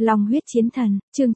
Long huyết chiến thần, chương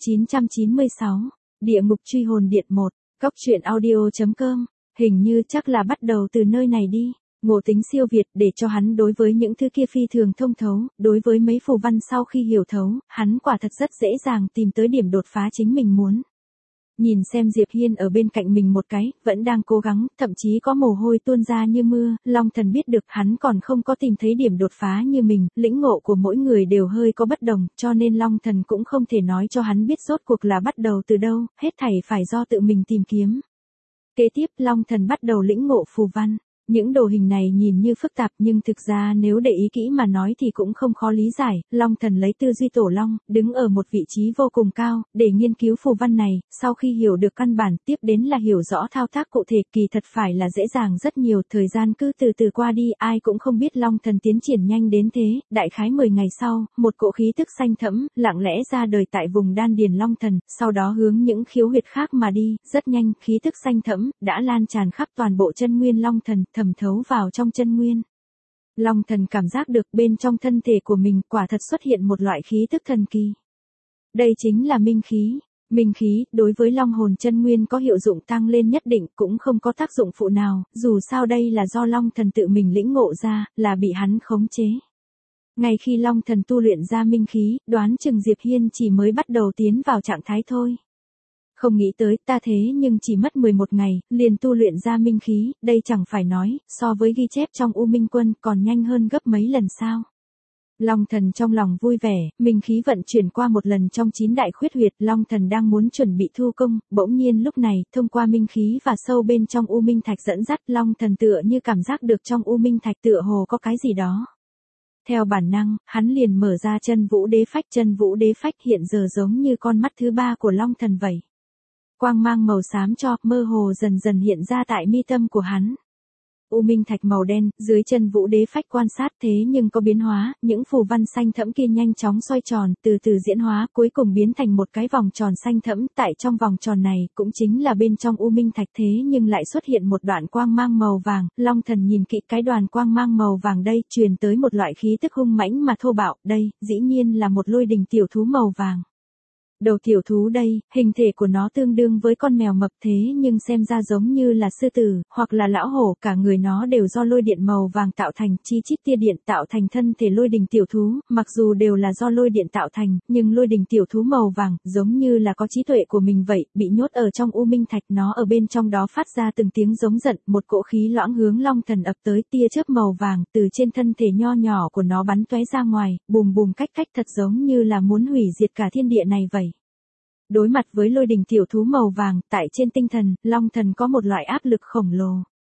996, Địa ngục truy hồn điện 1, Cóc truyện audio.com, hình như chắc là bắt đầu từ nơi này đi. Ngộ Tính siêu việt để cho hắn đối với những thứ kia phi thường thông thấu, đối với mấy phù văn sau khi hiểu thấu, hắn quả thật rất dễ dàng tìm tới điểm đột phá chính mình muốn. Nhìn xem Diệp Hiên ở bên cạnh mình một cái, vẫn đang cố gắng, thậm chí có mồ hôi tuôn ra như mưa, Long Thần biết được hắn còn không có tìm thấy điểm đột phá như mình, lĩnh ngộ của mỗi người đều hơi có bất đồng, cho nên Long Thần cũng không thể nói cho hắn biết rốt cuộc là bắt đầu từ đâu, hết thảy phải do tự mình tìm kiếm. Kế tiếp Long Thần bắt đầu lĩnh ngộ phù văn. Những đồ hình này nhìn như phức tạp nhưng thực ra nếu để ý kỹ mà nói thì cũng không khó lý giải, Long Thần lấy tư duy tổ long, đứng ở một vị trí vô cùng cao, để nghiên cứu phù văn này, sau khi hiểu được căn bản tiếp đến là hiểu rõ thao tác cụ thể kỳ thật phải là dễ dàng rất nhiều, thời gian cứ từ từ qua đi ai cũng không biết Long Thần tiến triển nhanh đến thế, đại khái 10 ngày sau, một cỗ khí tức xanh thẫm, lặng lẽ ra đời tại vùng đan điền Long Thần, sau đó hướng những khiếu huyệt khác mà đi, rất nhanh, khí tức xanh thẫm, đã lan tràn khắp toàn bộ chân nguyên Long Thần, thẩm thấu vào trong chân nguyên. Long Thần cảm giác được bên trong thân thể của mình quả thật xuất hiện một loại khí tức thần kỳ. Đây chính là minh khí. Minh khí, đối với long hồn chân nguyên có hiệu dụng tăng lên nhất định cũng không có tác dụng phụ nào, dù sao đây là do Long Thần tự mình lĩnh ngộ ra, là bị hắn khống chế. Ngay khi Long Thần tu luyện ra minh khí, đoán chừng Diệp Hiên chỉ mới bắt đầu tiến vào trạng thái thôi. Không nghĩ tới ta thế nhưng chỉ mất 11 ngày, liền tu luyện ra minh khí, đây chẳng phải nói, so với ghi chép trong U Minh Quân còn nhanh hơn gấp mấy lần sao. Long Thần trong lòng vui vẻ, minh khí vận chuyển qua một lần trong 9 đại khuyết huyệt, Long Thần đang muốn chuẩn bị thu công, bỗng nhiên lúc này, thông qua minh khí và sâu bên trong U Minh Thạch dẫn dắt, Long Thần tựa như cảm giác được trong U Minh Thạch tựa hồ có cái gì đó. Theo bản năng, hắn liền mở ra chân vũ đế phách hiện giờ giống như con mắt thứ ba của Long Thần vậy. Quang mang màu xám cho, mơ hồ dần dần hiện ra tại mi tâm của hắn. U Minh Thạch màu đen, dưới chân vũ đế phách quan sát thế nhưng có biến hóa, những phù văn xanh thẫm kia nhanh chóng xoay tròn, từ từ diễn hóa, cuối cùng biến thành một cái vòng tròn xanh thẫm, tại trong vòng tròn này, cũng chính là bên trong U Minh Thạch thế nhưng lại xuất hiện một đoạn quang mang màu vàng, Long Thần nhìn kỹ cái đoàn quang mang màu vàng đây, truyền tới một loại khí tức hung mãnh mà thô bạo, đây, dĩ nhiên là một lôi đình tiểu thú màu vàng. Đầu tiểu thú đây, hình thể của nó tương đương với con mèo mập thế nhưng xem ra giống như là sư tử, hoặc là lão hổ, cả người nó đều do lôi điện màu vàng tạo thành, chi chít tia điện tạo thành thân thể lôi đình tiểu thú, mặc dù đều là do lôi điện tạo thành, nhưng lôi đình tiểu thú màu vàng, giống như là có trí tuệ của mình vậy, bị nhốt ở trong U Minh Thạch, nó ở bên trong đó phát ra từng tiếng giống giận, một cỗ khí loãng hướng Long Thần ập tới, tia chớp màu vàng, từ trên thân thể nho nhỏ của nó bắn tóe ra ngoài, bùm bùm cách thật giống như là muốn hủy diệt cả thiên địa này vậy. Đối mặt với lôi đình tiểu thú màu vàng, tại trên tinh thần, Long Thần có một loại áp lực khổng lồ.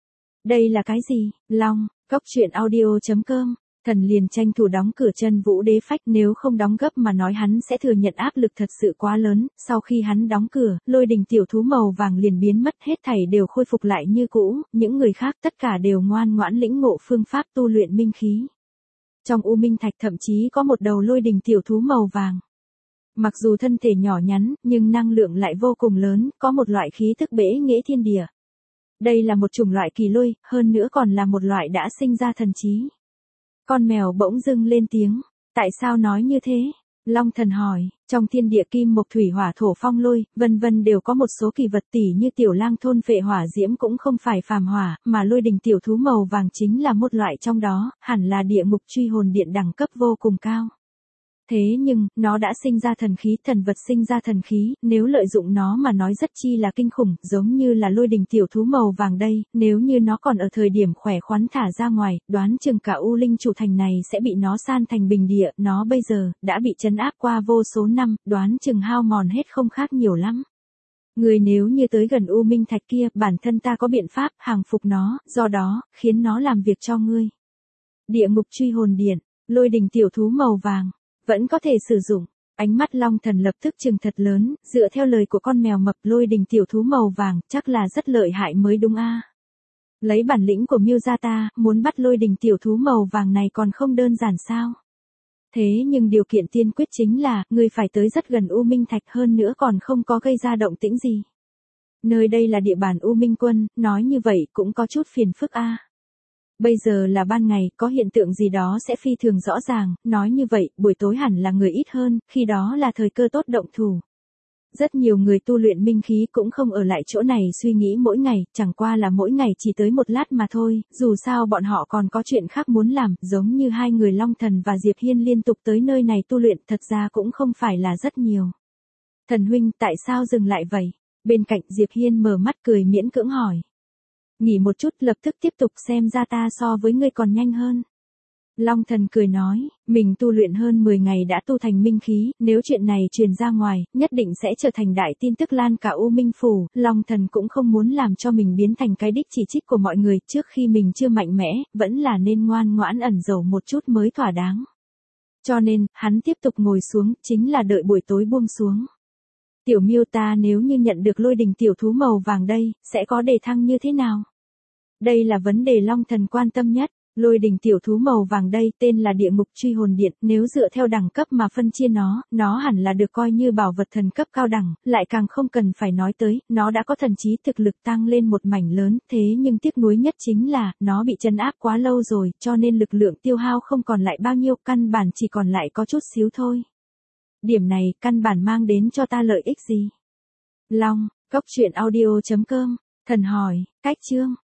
Đây là cái gì? Long, Cóc truyện audio.com, thần liền tranh thủ đóng cửa chân vũ đế phách, nếu không đóng gấp mà nói hắn sẽ thừa nhận áp lực thật sự quá lớn, sau khi hắn đóng cửa, lôi đình tiểu thú màu vàng liền biến mất, hết thảy đều khôi phục lại như cũ, những người khác tất cả đều ngoan ngoãn lĩnh ngộ phương pháp tu luyện minh khí. Trong U Minh Thạch thậm chí có một đầu lôi đình tiểu thú màu vàng. Mặc dù thân thể nhỏ nhắn, nhưng năng lượng lại vô cùng lớn, có một loại khí tức bẽ nghễ thiên địa. Đây là một chủng loại kỳ lôi, hơn nữa còn là một loại đã sinh ra thần trí. Con mèo bỗng dưng lên tiếng, tại sao nói như thế? Long Thần hỏi, trong thiên địa kim mộc thủy hỏa thổ phong lôi, vân vân đều có một số kỳ vật tỉ như tiểu lang thôn phệ hỏa diễm cũng không phải phàm hỏa, mà lôi đình tiểu thú màu vàng chính là một loại trong đó, hẳn là địa ngục truy hồn điện đẳng cấp vô cùng cao. Thế nhưng, nó đã sinh ra thần khí, thần vật sinh ra thần khí, nếu lợi dụng nó mà nói rất chi là kinh khủng, giống như là lôi đình tiểu thú màu vàng đây, nếu như nó còn ở thời điểm khỏe khoắn thả ra ngoài, đoán chừng cả U Linh chủ thành này sẽ bị nó san thành bình địa, nó bây giờ, đã bị trấn áp qua vô số năm, đoán chừng hao mòn hết không khác nhiều lắm. Người nếu như tới gần U Minh Thạch kia, bản thân ta có biện pháp, hàng phục nó, do đó, khiến nó làm việc cho ngươi. Địa ngục truy hồn điện, lôi đình tiểu thú màu vàng. Vẫn có thể sử dụng. Ánh mắt Long Thần lập tức trừng thật lớn, dựa theo lời của con mèo mập lôi đình tiểu thú màu vàng, chắc là rất lợi hại mới đúng a. Lấy bản lĩnh của Miêu gia ta, muốn bắt lôi đình tiểu thú màu vàng này còn không đơn giản sao? Thế nhưng điều kiện tiên quyết chính là, ngươi phải tới rất gần U Minh Thạch hơn nữa còn không có gây ra động tĩnh gì. Nơi đây là địa bàn U Minh Quân, nói như vậy cũng có chút phiền phức a. Bây giờ là ban ngày, có hiện tượng gì đó sẽ phi thường rõ ràng, nói như vậy, buổi tối hẳn là người ít hơn, khi đó là thời cơ tốt động thủ. Rất nhiều người tu luyện minh khí cũng không ở lại chỗ này suy nghĩ mỗi ngày, chẳng qua là mỗi ngày chỉ tới một lát mà thôi, dù sao bọn họ còn có chuyện khác muốn làm, giống như hai người Long Thần và Diệp Hiên liên tục tới nơi này tu luyện, thật ra cũng không phải là rất nhiều. Thần huynh, tại sao dừng lại vậy? Bên cạnh Diệp Hiên mở mắt cười miễn cưỡng hỏi. Nghỉ một chút lập tức tiếp tục, xem ra ta so với ngươi còn nhanh hơn. Long Thần cười nói, mình tu luyện hơn 10 ngày đã tu thành minh khí, nếu chuyện này truyền ra ngoài, nhất định sẽ trở thành đại tin tức lan cả U Minh Phủ. Long Thần cũng không muốn làm cho mình biến thành cái đích chỉ trích của mọi người, trước khi mình chưa mạnh mẽ, vẫn là nên ngoan ngoãn ẩn giấu một chút mới thỏa đáng. Cho nên, hắn tiếp tục ngồi xuống, chính là đợi buổi tối buông xuống. Tiểu Miêu, ta nếu như nhận được lôi đình tiểu thú màu vàng đây, sẽ có đề thăng như thế nào? Đây là vấn đề Long Thần quan tâm nhất. Lôi đình tiểu thú màu vàng đây tên là địa ngục truy hồn điện, nếu dựa theo đẳng cấp mà phân chia nó hẳn là được coi như bảo vật thần cấp cao đẳng, lại càng không cần phải nói tới, nó đã có thần trí thực lực tăng lên một mảnh lớn, thế nhưng tiếc nuối nhất chính là, nó bị trấn áp quá lâu rồi, cho nên lực lượng tiêu hao không còn lại bao nhiêu, căn bản chỉ còn lại có chút xíu thôi. Điểm này, căn bản mang đến cho ta lợi ích gì? Long, Cốc Truyện Audio.com, Thần hỏi, cách chương.